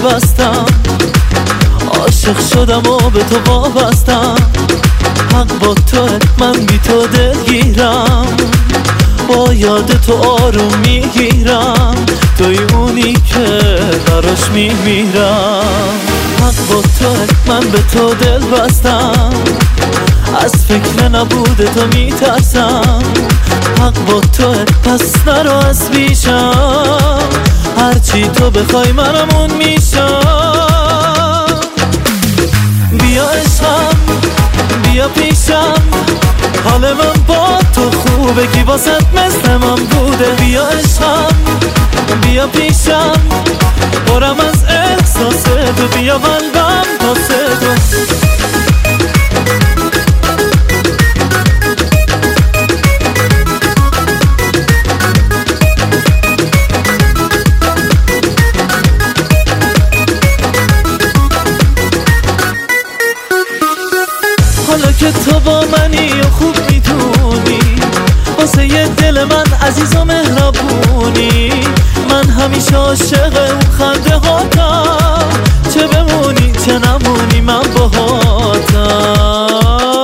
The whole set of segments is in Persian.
بستم، عاشق شدم و به تو وابستم. حق با تو، من بی تو دلگیرم، با یاد تو آروم میگیرم، توی اونی که براش میمیرم. حق با تو، من به تو دل بستم، از فکر نبوده تو میترسم. حق با تو، پس نرو از پیشم، هرچی تو بخوای منم اون میشم. بیا عشقم، بیا پیشم، حال من با تو خوبه، کی واسط مثل من بوده. بیا عشقم، بیا پیشم، برم از احساس تو، بیا قلبم واسه تو. حالا که تو با منی و خوب میدونی، واسه یه دل من عزیز و مهربونی، من همیشه عاشق اون خنده هاتم، چه بمونی چه نمونی من باهاتم.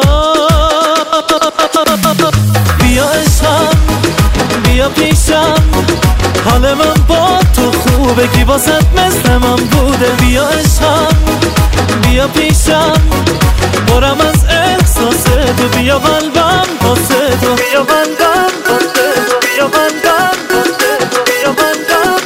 بیا عشقم، بیا پیشم، حال من با تو خوبه، کی واسط مثل من بوده. بیا عشقم، بیا پیشم، برم از احساس تو، بیا قلبم واسه تو، بیا قلبم واسه تو، بیا قلبم واسه تو، بیا قلبم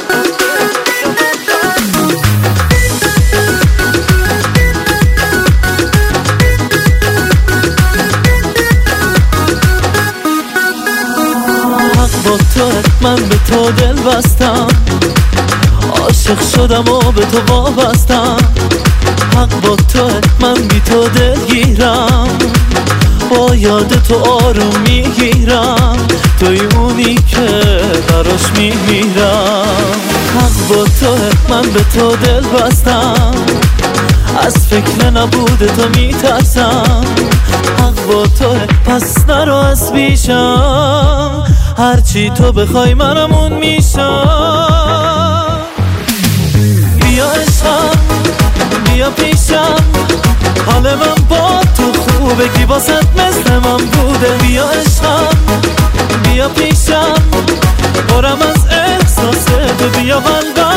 حق با تو، من به تو دل بستم، عاشق شدم و به تو وابستم. حق با تو، من بی تو دلگیرم، با یاد تو آروم میگیرم، توی اونی که براش میمیرم. حق با تو، من به تو دل بستم، از فکر نبوده تو میترسم. حق با تو، پس نرو از پیشم، هرچی تو بخوای منم اون میشم. بیا عشقم، بیا پیشم، حال من با تو خوبه، کی واسط مثل من بوده. بیا عشقم، بیا پیشم، برم از احساس تو، بیا قلبم